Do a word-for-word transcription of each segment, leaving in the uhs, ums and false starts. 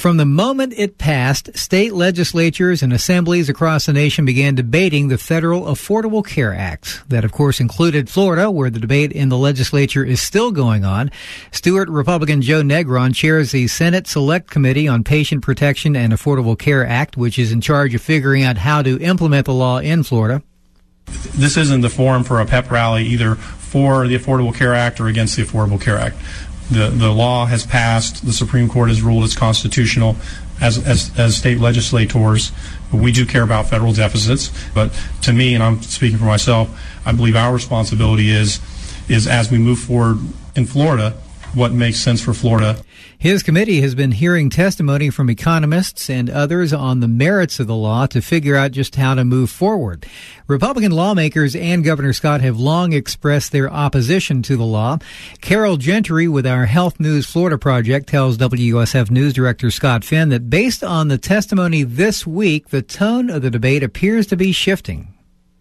From the moment it passed, state legislatures and assemblies across the nation began debating the federal Affordable Care Act. That, of course, included Florida, where the debate in the legislature is still going on. Stewart Republican Joe Negron chairs the Senate Select Committee on Patient Protection and Affordable Care Act, which is in charge of figuring out how to implement the law in Florida. This isn't the forum for a pep rally either for the Affordable Care Act or against the Affordable Care Act. The the law has passed. The Supreme Court has ruled it's constitutional. As as as state legislators, we do care about federal deficits. But to me, and I'm speaking for myself, I believe our responsibility is is as we move forward in Florida, what makes sense for Florida. His committee has been hearing testimony from economists and others on the merits of the law to figure out just how to move forward. Republican lawmakers and Governor Scott have long expressed their opposition to the law. Carol Gentry with our Health News Florida Project tells W U S F News Director Scott Finn that based on the testimony this week, the tone of the debate appears to be shifting.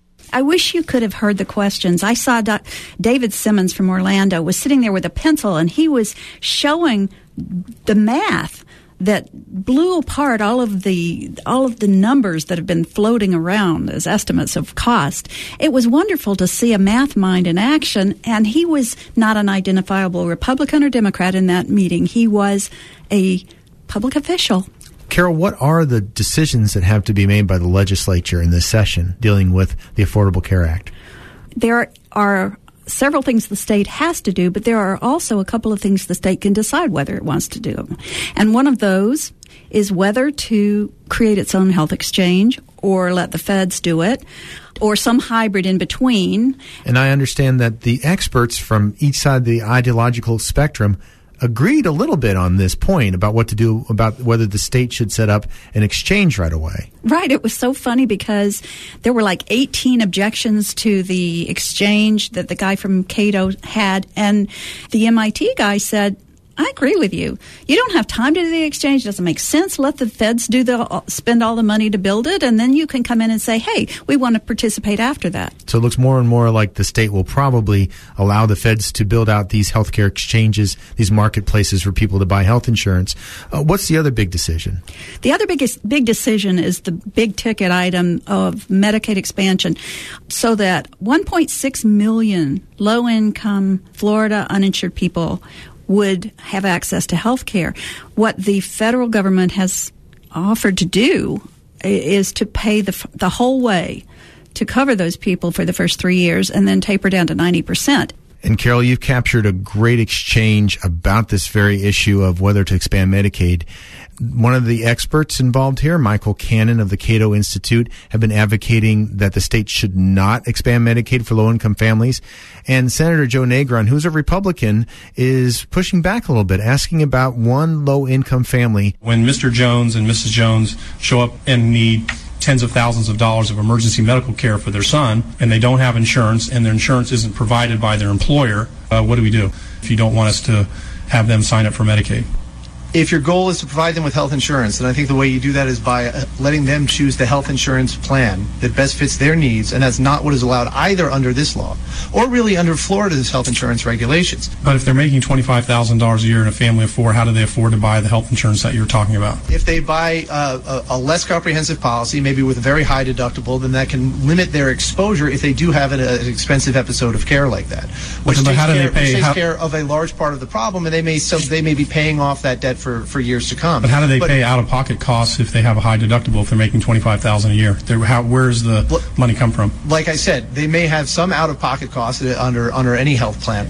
I wish you could have heard the questions. I saw Doc- David Simmons from Orlando was sitting there with a pencil, and he was showing the math that blew apart all of the all of the numbers that have been floating around as estimates of cost. It was wonderful to see a math mind in action, and he was not an identifiable Republican or Democrat in that meeting. He was a public official. Carol, what are the decisions that have to be made by the legislature in this session dealing with the Affordable Care Act? There are several things the state has to do, but there are also a couple of things the state can decide whether it wants to do. And one of those is whether to create its own health exchange or let the feds do it, or some hybrid in between. And I understand that the experts from each side of the ideological spectrum agreed a little bit on this point about what to do about whether the state should set up an exchange right away. Right. It was so funny because there were like eighteen objections to the exchange that the guy from Cato had, and the M I T guy said, I agree with you. You don't have time to do the exchange. It doesn't make sense. Let the feds do the spend all the money to build it, and then you can come in and say, hey, we want to participate after that. So it looks more and more like the state will probably allow the feds to build out these healthcare exchanges, these marketplaces for people to buy health insurance. Uh, what's the other big decision? The other biggest big decision is the big ticket item of Medicaid expansion, so that one point six million low-income Florida uninsured people would have access to health care. What the federal government has offered to do is to pay the the whole way to cover those people for the first three years and then taper down to ninety percent. And Carol, you've captured a great exchange about this very issue of whether to expand Medicaid. One of the experts involved here, Michael Cannon of the Cato Institute, have been advocating that the state should not expand Medicaid for low-income families. And Senator Joe Negron, who's a Republican, is pushing back a little bit, asking about one low-income family. When Mister Jones and Missus Jones show up and need tens of thousands of dollars of emergency medical care for their son, and they don't have insurance, and their insurance isn't provided by their employer, uh, what do we do if you don't want us to have them sign up for Medicaid? If your goal is to provide them with health insurance, then I think the way you do that is by uh, letting them choose the health insurance plan that best fits their needs, and that's not what is allowed either under this law or really under Florida's health insurance regulations. But if they're making twenty-five thousand dollars a year in a family of four, how do they afford to buy the health insurance that you're talking about? If they buy uh, a, a less comprehensive policy, maybe with a very high deductible, then that can limit their exposure if they do have an, an expensive episode of care like that, which but takes, how do care, they pay, which takes how, care of a large part of the problem, and they may so they may be paying off that debt for, for years to come. But how do they but, pay out-of-pocket costs if they have a high deductible if they're making twenty-five thousand dollars a year? They're, how, where does the well, money come from? Like I said, they may have some out-of-pocket costs under under any health plan.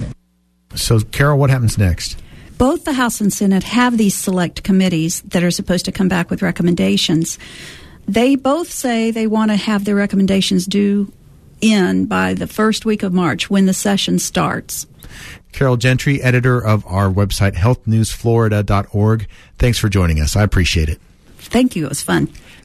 So, Carol, what happens next? Both the House and Senate have these select committees that are supposed to come back with recommendations. They both say they want to have their recommendations due in by the first week of March when the session starts. Carol Gentry, editor of our website, health news florida dot org. Thanks for joining us. I appreciate it. Thank you. It was fun.